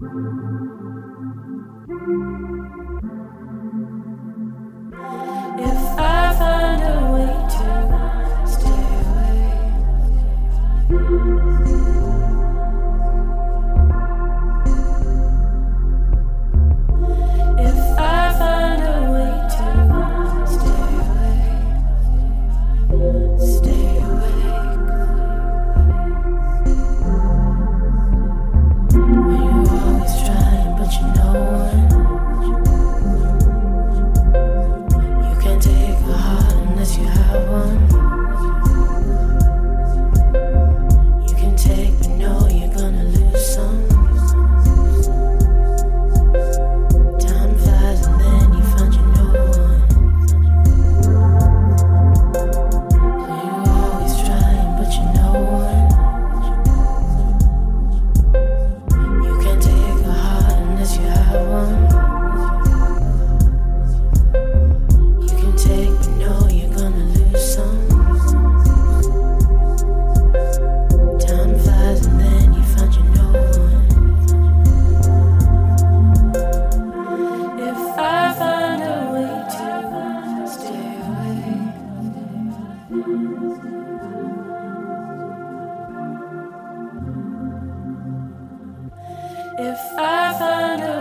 If I find a way to stay away, if I find a way to stay awake, when you're always trying, but you know one. You can't take a heart unless you have one. You can take, but know you're gonna lose some. Time flies and then you find you no one. So you're always trying, but you know one. You can't take a heart unless you have one. You can take, but know you're gonna lose some. Time flies and then you find you no one. If I find a way to stay away, if I find a